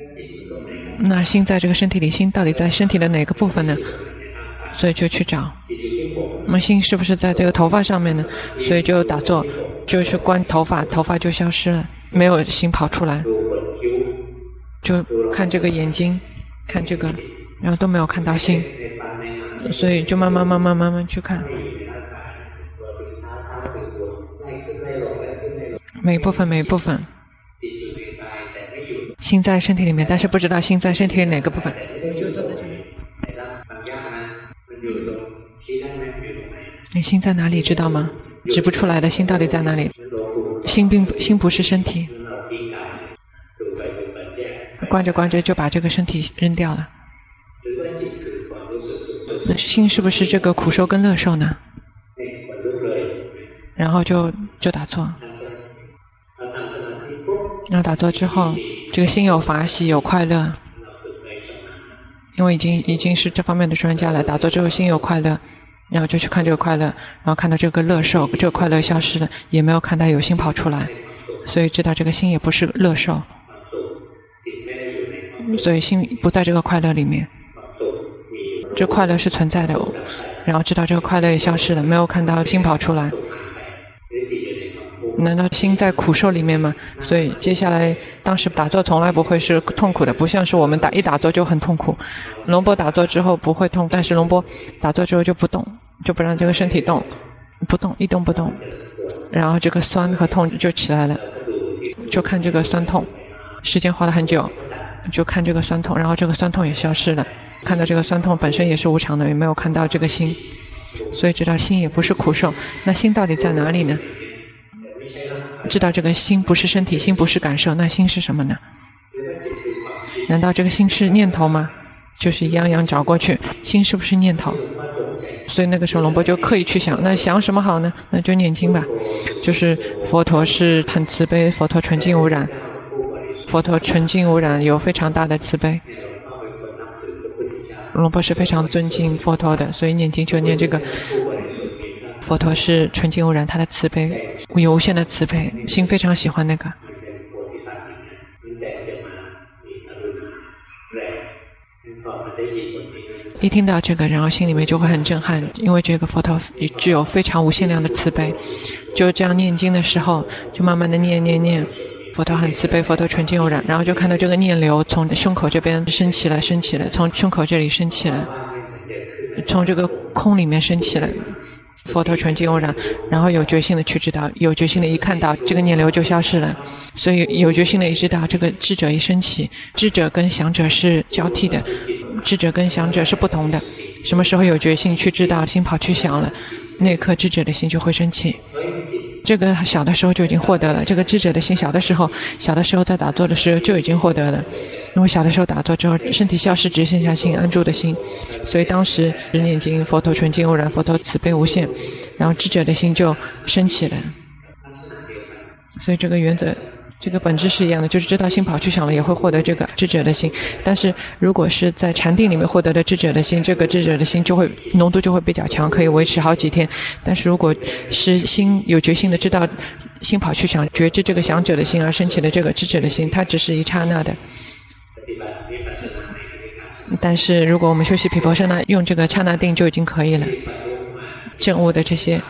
那心在这个身体里，心到底在身体的哪个部分呢？所以就去找。那么心是不是在这个头发上面呢？所以就打坐，就去观头发，头发就消失了，没有心跑出来。就看这个眼睛，看这个，然后都没有看到心，所以就慢慢去看。每一部分，心在身体里面，但是不知道心在身体里哪个部分。你心在哪里知道吗？指不出来的，心到底在哪里？心不是身体。观着就把这个身体扔掉了。那心是不是这个苦受跟乐受呢？然后就打坐。然后打坐之后，这个心有法喜，有快乐，因为已经是这方面的专家了。打坐之后心有快乐，然后就去看这个快乐，然后看到这个乐受，这个快乐消失了，也没有看到有心跑出来，所以知道这个心也不是乐受，所以心不在这个快乐里面，这快乐是存在的，然后知道这个快乐也消失了，没有看到心跑出来。难道心在苦受里面吗？所以接下来当时打坐从来不会是痛苦的，不像是我们一打坐就很痛苦。龙波打坐之后不会痛，但是龙波打坐之后就不动，就不让这个身体动，不动，一动不动，然后这个酸和痛就起来了，就看这个酸痛，时间花了很久，就看这个酸痛，然后这个酸痛也消失了，看到这个酸痛本身也是无常的，也没有看到这个心，所以知道心也不是苦受。那心到底在哪里呢？知道这个心不是身体，心不是感受，那心是什么呢？难道这个心是念头吗？就是一样样找过去，心是不是念头？所以那个时候龙波就刻意去想，那想什么好呢？那就念经吧。就是佛陀是很慈悲，佛陀纯净无染，佛陀纯净无染，有非常大的慈悲。龙波是非常尊敬佛陀的，所以念经就念这个。佛陀是纯净无染，他的慈悲有无限的慈悲，心非常喜欢那个。一听到这个，然后心里面就会很震撼，因为这个佛陀具有非常无限量的慈悲。就这样念经的时候，就慢慢的念，佛陀很慈悲，佛陀纯净无染，然后就看到这个念流从胸口这边升起来，从胸口这里升起来，从这个空里面升起来。佛陀纯净无染，然后有决心的去知道，有决心的一看到这个念流就消失了，所以有决心的一知道这个智者一升起，智者跟想者是交替的，智者跟想者是不同的。什么时候有决心去知道，心跑去想了，那一刻智者的心就会升起。这个小的时候就已经获得了，这个智者的心小的时候在打坐的时候就已经获得了，因为小的时候打坐之后身体消失，只剩下心安住的心，所以当时念经佛陀纯净无染，佛陀慈悲无限，然后智者的心就升起来。所以这个原则这个本质是一样的，就是知道心跑去想了也会获得这个智者的心。但是如果是在禅定里面获得的智者的心，这个智者的心就会浓度就会比较强，可以维持好几天。但是如果是心有决心的知道心跑去想，觉知这个想者的心而升起的这个智者的心，它只是一刹那的。但是如果我们修习毗婆舍那，用这个刹那定就已经可以了。证悟的这些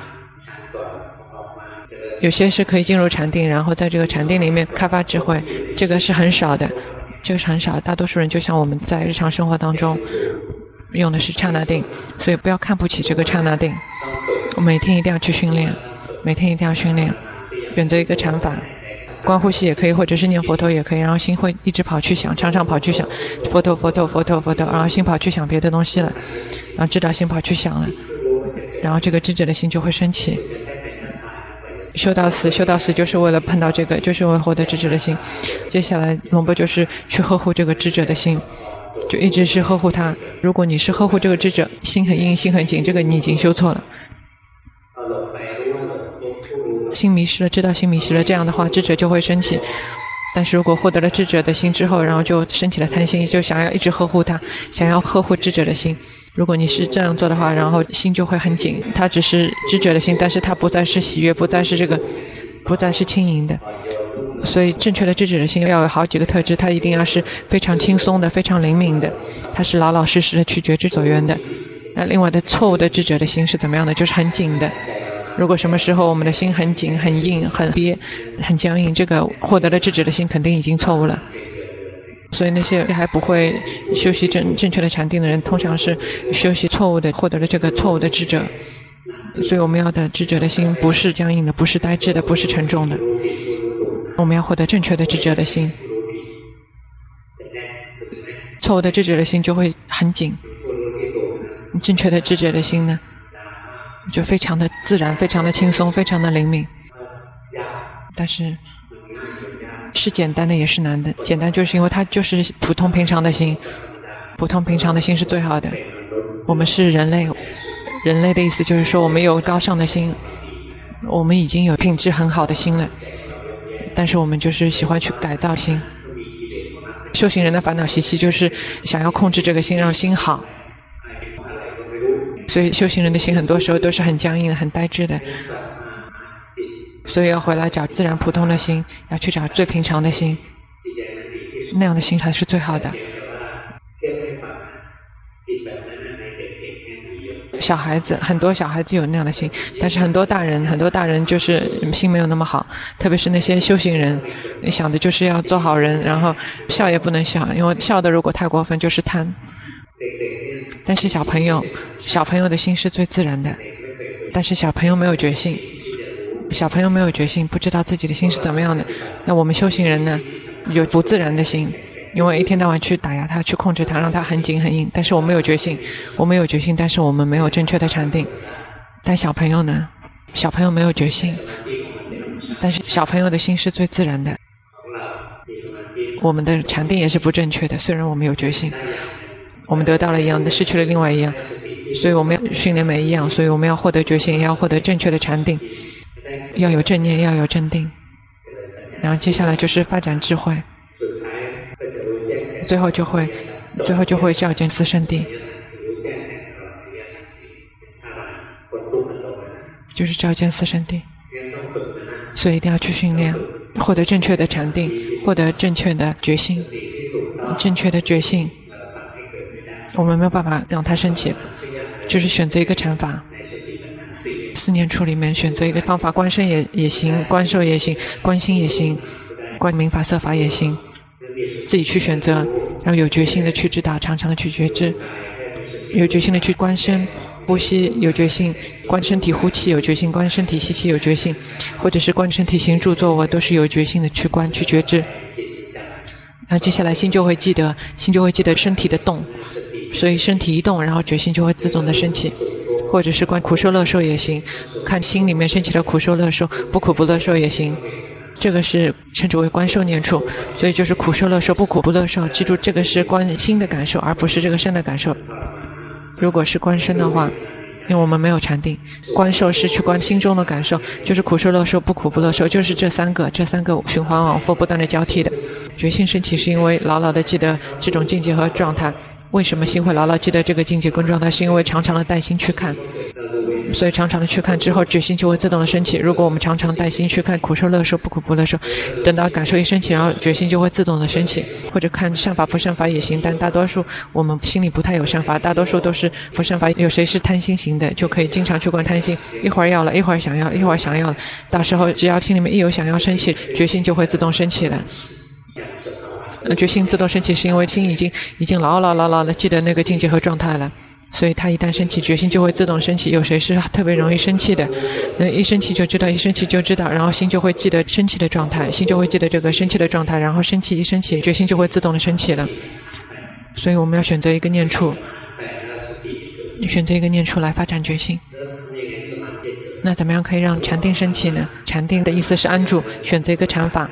有些是可以进入禅定，然后在这个禅定里面开发智慧，这个是很少的，这个是很少的。大多数人就像我们在日常生活当中用的是刹那定，所以不要看不起这个刹那定。我每天一定要去训练，每天一定要训练，选择一个禅法，观呼吸也可以，或者是念佛陀也可以，然后心会一直跑去想，常常跑去想佛陀，然后心跑去想别的东西了，然后知道心跑去想了，然后这个智者的心就会升起。修到死就是为了碰到这个，就是为了获得智者的心。接下来龙波就是去呵护这个智者的心，就一直是呵护他。如果你是呵护这个智者，心很硬心很紧，这个你已经修错了。心迷失了，知道心迷失了，这样的话智者就会升起。但是如果获得了智者的心之后，然后就升起了贪心，就想要一直呵护他，想要呵护智者的心。如果你是这样做的话，然后心就会很紧，它只是智者的心，但是它不再是喜悦，不再是轻盈的。 所以正确的智者的心要有好几个特质，它一定要是非常轻松的，非常灵敏的，它是老老实实的去觉知所缘的。那另外的错误的智者的心是怎么样的？就是很紧的。如果什么时候我们的心很紧、很硬、很憋、很僵硬，这个获得了智者的心肯定已经错误了。所以那些还不会修习正确的禅定的人，通常是修习错误的，获得了这个错误的智者。所以我们要的智者的心不是僵硬的，不是呆滞的，不是沉重的，我们要获得正确的智者的心。错误的智者的心就会很紧，正确的智者的心呢就非常的自然，非常的轻松，非常的灵敏。但是简单的也是难的，简单就是因为它就是普通平常的心，普通平常的心是最好的。我们是人类，人类的意思就是说我们有高尚的心，我们已经有品质很好的心了，但是我们就是喜欢去改造心。修行人的烦恼习气就是想要控制这个心，让心好。所以修行人的心很多时候都是很僵硬的，很呆滞的。所以要回来找自然普通的心，要去找最平常的心，那样的心才是最好的。小孩子，很多小孩子有那样的心，但是很多大人就是心没有那么好，特别是那些修行人，你想的就是要做好人，然后笑也不能笑，因为笑的如果太过分就是贪。但是小朋友的心是最自然的，但是小朋友没有觉性，不知道自己的心是怎么样的。那我们修行人呢，有不自然的心，因为一天到晚去打压它，去控制它，让它很紧很硬。但是我们有觉性，但是我们没有正确的禅定。但小朋友呢，小朋友没有觉性，但是小朋友的心是最自然的。我们的禅定也是不正确的，虽然我们有觉性，我们得到了一样的，失去了另外一样。所以我们要训练每一样，所以我们要获得觉性，也要获得正确的禅定，要有正念，要有正定。然后接下来就是发展智慧，最后就会照见四圣谛，就是照见四圣谛。所以一定要去训练，获得正确的禅定，获得正确的觉性。正确的觉性我们没有办法让它升起，就是选择一个禅法，四念处里面选择一个方法，观身也行，观受也行，观心也行，观明法色法也行，自己去选择，然后有决心的去知道，常常的去觉知，有决心的去观身呼吸，有决心观身体呼气，有决心观身体吸气，有决心，或者是观身体行住坐卧，都是有决心的去观去觉知。然后接下来心就会记得身体的动，所以身体一动，然后决心就会自动的升起。或者是观苦受乐受也行，看心里面升起的苦受乐受，不苦不乐受也行。这个是称之为观受念处，所以就是苦受乐受，不苦不乐受。记住，这个是观心的感受，而不是这个身的感受。如果是观身的话，因为我们没有禅定，观受是去观心中的感受，就是苦受乐受，不苦不乐受，就是这三个循环往复不断的交替的。觉性升起是因为牢牢的记得这种境界和状态。为什么心会牢牢记得这个境界跟状态？是因为常常的带心去看，所以常常的去看之后，觉心就会自动的升起。如果我们常常带心去看苦受乐受，不苦不乐受，等到感受一升起，然后觉心就会自动的升起。或者看善法不善法也行，但大多数我们心里不太有善法，大多数都是不善法。有谁是贪心型的，就可以经常去观贪心，一会儿要了，一会儿想要，一会儿想要了，到时候只要心里面一有想要升起，觉心就会自动升起来。觉心自动升起是因为心已经牢牢的记得那个境界和状态了，所以它一旦升起，觉心就会自动升起。有谁是特别容易生气的？那一生气就知道，然后心就会记得生气的状态，心就会记得这个生气的状态，然后一生气，觉心就会自动的升起了。所以我们要选择一个念处，来发展觉性。那怎么样可以让禅定升起呢？禅定的意思是安住，选择一个禅法。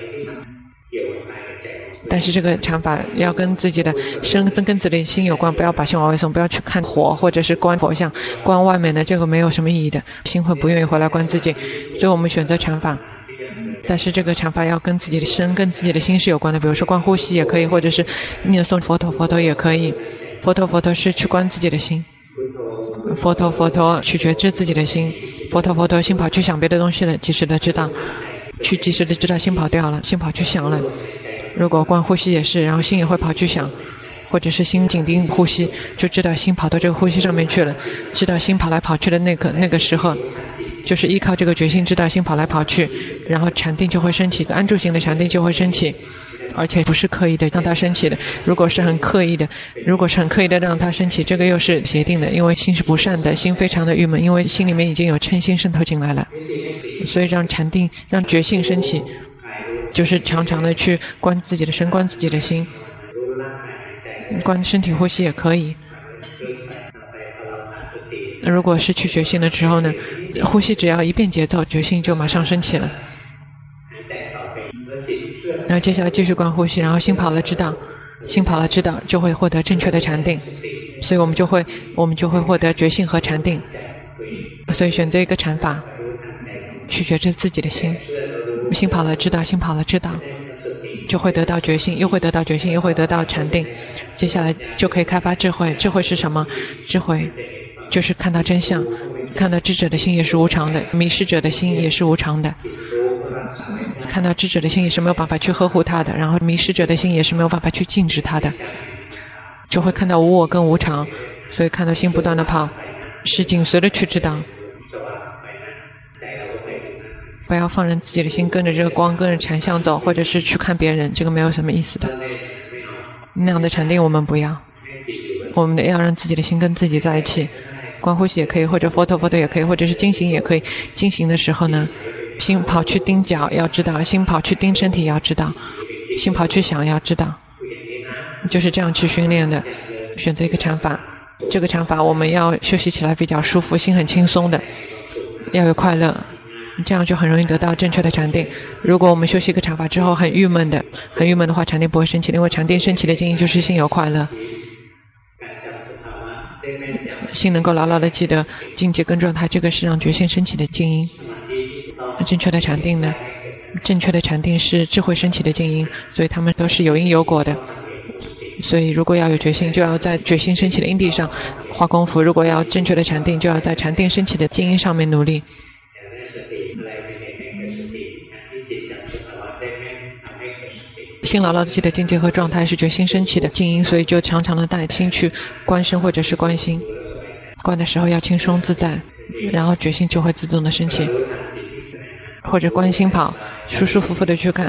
但是这个禅法要跟自己的跟自己的心有关，不要把心往外送，不要去看火或者是观佛像，观外面的这个没有什么意义的，心会不愿意回来观自己。所以我们选择禅法，但是这个禅法要跟自己的身跟自己的心是有关的，比如说观呼吸也可以，或者是念诵佛陀也可以。佛陀是去观自己的心，佛陀去觉知自己的心，佛陀心跑去想别的东西了，及时的知道。 去及时的知道心跑掉了，心跑去想了。如果观呼吸也是，然后心也会跑去想，或者是心紧盯呼吸，就知道心跑到这个呼吸上面去了，知道心跑来跑去的那个时候，就是依靠这个决心知道心跑来跑去，然后禅定就会升起，安住型的禅定就会升起，而且不是刻意的让它升起的。如果是很刻意的让它升起，这个又是邪定的，因为心是不善的，心非常的郁闷，因为心里面已经有嗔心渗透进来了。所以让禅定让觉性升起，就是常常的去观自己的身，观自己的心，观身体呼吸也可以。如果失去觉性的时候呢，呼吸只要一变节奏，觉性就马上升起了。然后接下来继续观呼吸，然后心跑了知道，心跑了知道就会获得正确的禅定，所以我们就会获得觉性和禅定。所以选择一个禅法去觉知自己的心，心跑了知道，心跑了知道，就会得到觉性，又会得到觉性，又会得到禅定。接下来就可以开发智慧。智慧是什么？智慧就是看到真相，看到智者的心也是无常的，迷失者的心也是无常的。看到智者的心也是没有办法去呵护他的，然后迷失者的心也是没有办法去禁止他的，就会看到无我跟无常。所以看到心不断的跑，是紧随的去知道，不要放任自己的心跟着这个光，跟着禅相走，或者是去看别人，这个没有什么意思的。那样的禅定我们不要，我们要让自己的心跟自己在一起。观呼吸也可以，或者佛陀也可以，或者是经行也可以。经行的时候呢，心跑去盯脚要知道，心跑去盯身体要知道，心跑去想要知道，就是这样去训练的。选择一个禅法，这个禅法我们要休息起来比较舒服，心很轻松的，要有快乐，这样就很容易得到正确的禅定。如果我们休息一个禅法之后很郁闷的话，禅定不会升起，因为禅定升起的静音就是心有快乐，心能够牢牢的记得境界跟状态，这个是让觉性升起的静音。正确的禅定呢，正确的禅定是智慧升起的静音，所以他们都是有因有果的。所以如果要有觉性，就要在觉性升起的因地上花功夫；如果要正确的禅定，就要在禅定升起的静音上面努力。心牢牢的记得境界和状态是觉心升起的静音，所以就常常的带心去观身或者是观心，观的时候要轻松自在，然后觉心就会自动的升起。或者观心跑，舒舒服服的去看，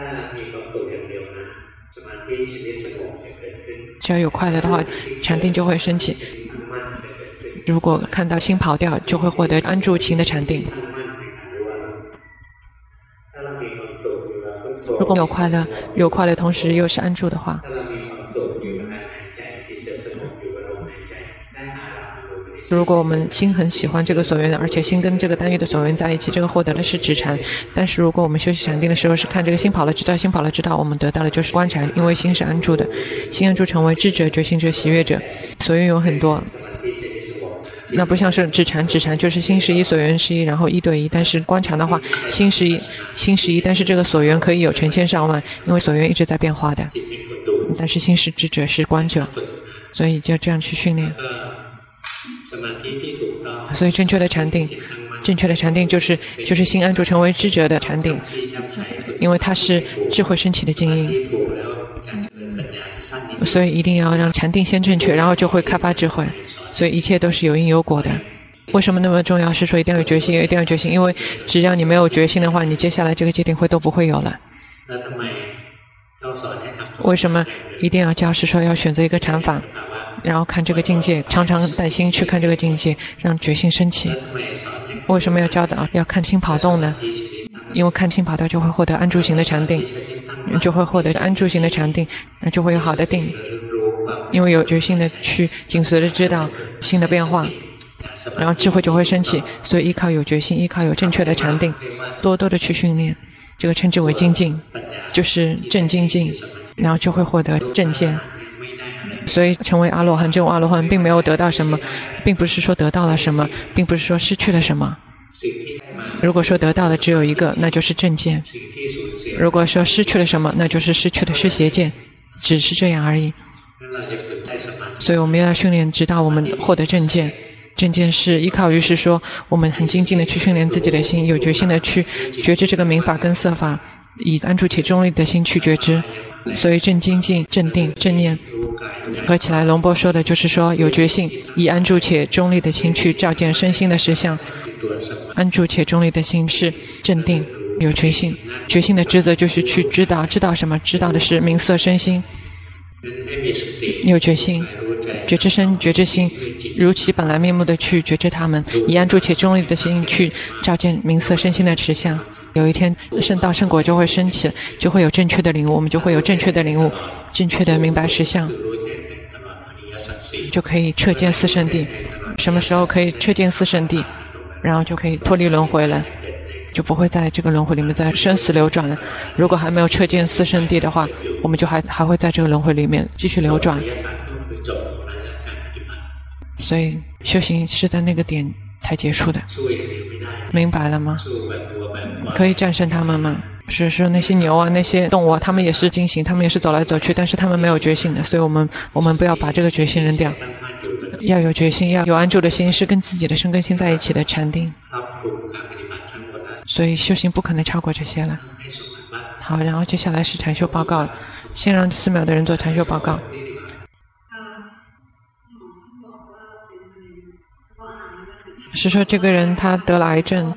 只要有快乐的话，禅定就会升起。如果看到心跑掉，就会获得安住情的禅定。如果有快乐同时又是安住的话，如果我们心很喜欢这个所缘，而且心跟这个单一的所缘在一起，这个获得的是止禅。但是如果我们休息禅定的时候是看这个心跑了知道，心跑了知道，我们得到的就是观禅，因为心是安住的，心安住成为智者、觉醒者、喜悦者。所缘有很多，那不像是止禅就是心是一，所缘是一，然后一对一。但是观禅的话，心是一，但是这个所缘可以有成千上万，因为所缘一直在变化的。但是心是智者，是观者，所以就这样去训练。所以正确的禅定就是心安住成为智者的禅定，因为它是智慧升起的静音。所以一定要让禅定先正确，然后就会开发智慧。所以一切都是有因有果的。为什么那么重要？是说一定要有决心，因为只要你没有决心的话，你接下来这个戒定慧都不会有了。为什么一定要教？是说要选择一个禅法，然后看这个境界，常常带心去看这个境界，让觉性升起。为什么要教导要看心跑动呢？因为看心跑动就会获得安住型的禅定，就会获得安住型的禅定，那就会有好的定。因为有决心的去紧随的知道心的变化，然后智慧就会升起。所以依靠有决心，依靠有正确的禅定，多多的去训练，这个称之为精进，就是正精进，然后就会获得正见。所以成为阿罗汉，这种阿罗汉并没有得到什么，并不是说得到了什么，并不是说失去了什么。如果说得到的只有一个，那就是正见；如果说失去了什么，那就是失去的是邪见，只是这样而已。所以我们要训练直到我们获得正见， 正见是依靠于是说我们很精进的去训练自己的心，有决心的去觉知这个明法跟色法，以安住且中立的心去觉知。所以正精进、正定、正念合起来，龙波说的就是说有决心，以安住且中立的心去照见身心的实相。安住且中立的心是正定，有决心。决心的职责就是去知道什么？知道的是名色身心。有决心，觉知身觉知心，如其本来面目的去觉知他们，以安住且中立的心去照见名色身心的实相。有一天圣道圣果就会升起，就会有正确的领悟，我们就会有正确的领悟，正确的明白实相，就可以彻见四圣谛。什么时候可以彻见四圣谛，然后就可以脱离轮回了，就不会在这个轮回里面再生死流转了。如果还没有彻见四圣谛的话，我们就还会在这个轮回里面继续流转。所以修行是在那个点才结束的，明白了吗？可以战胜他们吗？是说那些牛啊，那些动物啊，他们也是进行，他们也是走来走去，但是他们没有觉性的，所以我们不要把这个觉性扔掉，要有决心，要有安住的心，是跟自己的身跟心在一起的禅定。所以修行不可能超过这些了。好，然后接下来是禅修报告，先让4秒的人做禅修报告。是说这个人他得了癌症。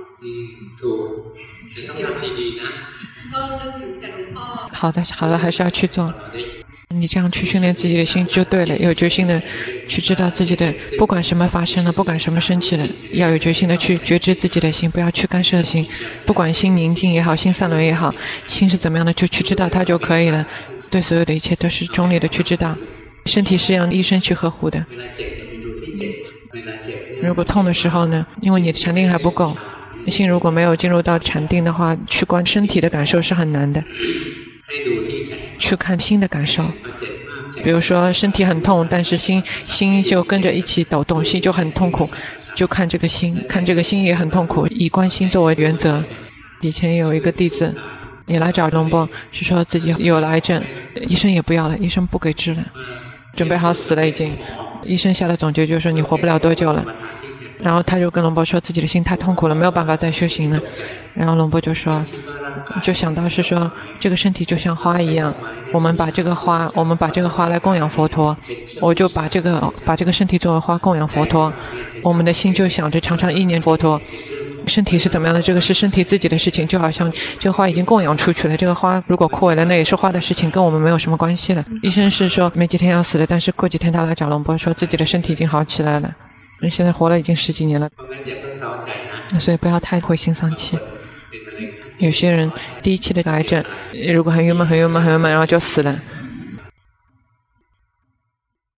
好的，还是要去做。你这样去训练自己的心就对了，有决心的去知道自己的，不管什么发生了，不管什么生气了，要有决心的去觉知自己的心，不要去干涉心，不管心宁静也好，心散乱也好，心是怎么样的就去知道它就可以了。对所有的一切都是中立的去知道。身体是让医生去呵护的。如果痛的时候呢，因为你的禅定还不够，心如果没有进入到禅定的话，去观身体的感受是很难的。去看心的感受，比如说身体很痛，但是心就跟着一起抖动，心就很痛苦，就看这个心也很痛苦，以观心作为原则。以前有一个弟子也来找龙波，是说自己有了癌症，医生也不要了，医生不给治了，准备好死了已经。医生下的总结就是说你活不了多久了。然后他就跟龙波说自己的心太痛苦了，没有办法再修行了。然后龙波就说，就想到是说这个身体就像花一样，我们把这个花来供养佛陀，我就把这个身体作为花供养佛陀，我们的心就想着常常意念佛陀。身体是怎么样的，这个是身体自己的事情，就好像这个花已经供养出去了，这个花如果枯萎了，那也是花的事情，跟我们没有什么关系了。医生是说没几天要死了，但是过几天他来找龙波说自己的身体已经好起来了，人现在活了已经10几年了，所以不要太灰心丧气。有些人第一期的癌症如果很郁闷，然后就死了，